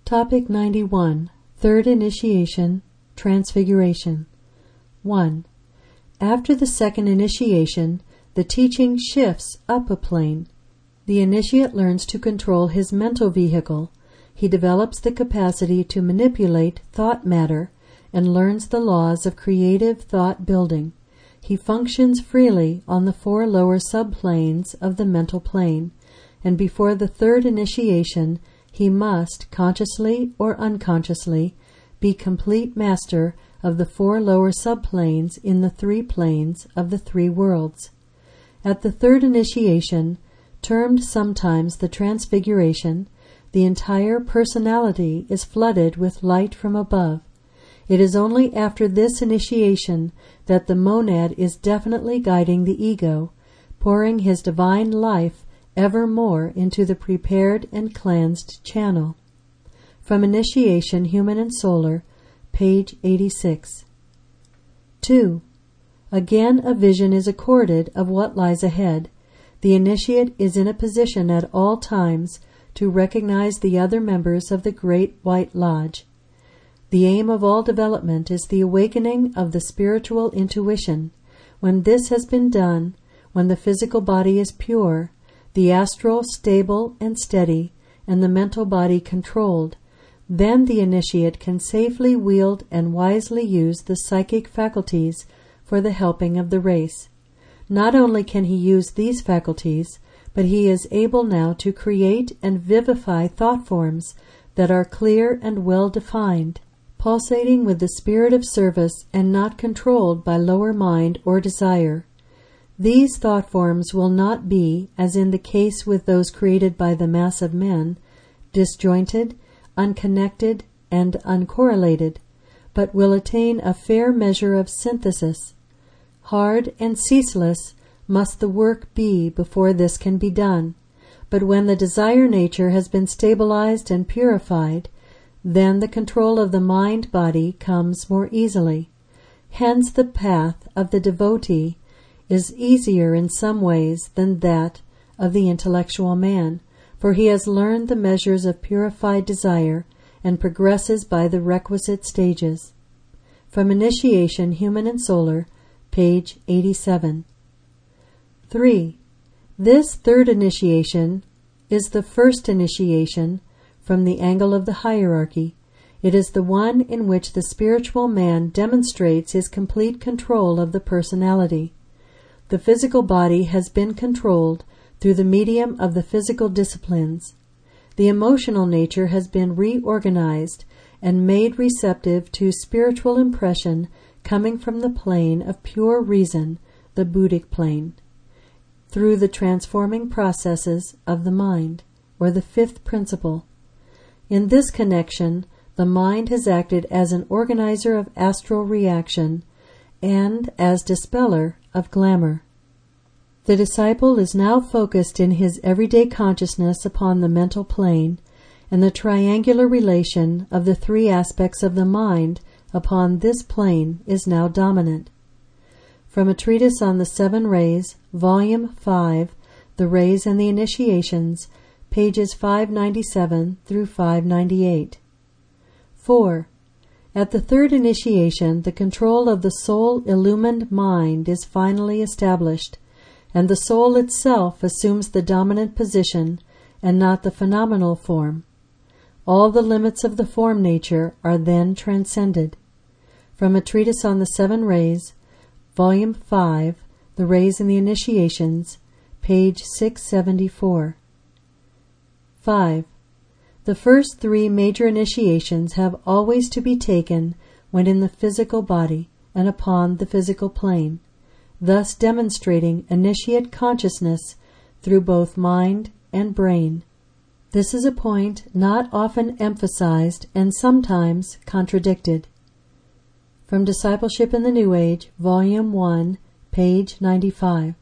Topic 91. Third Initiation, Transfiguration. 1. After the second initiation, the teaching shifts up a plane. The initiate learns to control his mental vehicle. He develops the capacity to manipulate thought matter and learns the laws of creative thought building. He functions freely on the 4 lower subplanes of the mental plane, and before the third initiation, he must, consciously or unconsciously, be complete master of the 4 lower subplanes in the 3 planes of the 3 worlds. At the third initiation, termed sometimes the Transfiguration, the entire personality is flooded with light from above. It is only after this initiation that the monad is definitely guiding the ego, pouring his divine life ever more into the prepared and cleansed channel. From Initiation Human and Solar, page 86. 2. Again a vision is accorded of what lies ahead. The initiate is in a position at all times to recognize the other members of the Great White Lodge. The aim of all development is the awakening of the spiritual intuition. When this has been done, when the physical body is pure, the astral stable and steady, and the mental body controlled, then the initiate can safely wield and wisely use the psychic faculties for the helping of the race. Not only can he use these faculties, but he is able now to create and vivify thought forms that are clear and well defined, pulsating with the spirit of service and not controlled by lower mind or desire. These thought forms will not be, as in the case with those created by the mass of men, disjointed, unconnected, and uncorrelated, but will attain a fair measure of synthesis. Hard and ceaseless must the work be before this can be done, but when the desire nature has been stabilized and purified, then the control of the mind-body comes more easily. Hence the path of the devotee is easier in some ways than that of the intellectual man, for he has learned the measures of purified desire and progresses by the requisite stages. From Initiation Human and Solar, page 87. 3. This third initiation is the first initiation from the angle of the hierarchy. It is the one in which the spiritual man demonstrates his complete control of the personality. The physical body has been controlled through the medium of the physical disciplines. The emotional nature has been reorganized and made receptive to spiritual impression coming from the plane of pure reason, the Buddhic plane, through the transforming processes of the mind, or the 5th principle. In this connection, the mind has acted as an organizer of astral reaction and as dispeller of glamour. The disciple is now focused in his everyday consciousness upon the mental plane, and the triangular relation of the 3 aspects of the mind upon this plane is now dominant. From a treatise on the 7 rays, volume 5, The Rays and the Initiations, pages 597 through 598. 4. At the third initiation, the control of the soul-illumined mind is finally established, and the soul itself assumes the dominant position and not the phenomenal form. All the limits of the form nature are then transcended. From a treatise on the 7 rays, volume 5, The Rays and the Initiations, page 674. 5. The first 3 major initiations have always to be taken when in the physical body and upon the physical plane, thus demonstrating initiate consciousness through both mind and brain. This is a point not often emphasized and sometimes contradicted. From Discipleship in the New Age, Volume 1, page 95.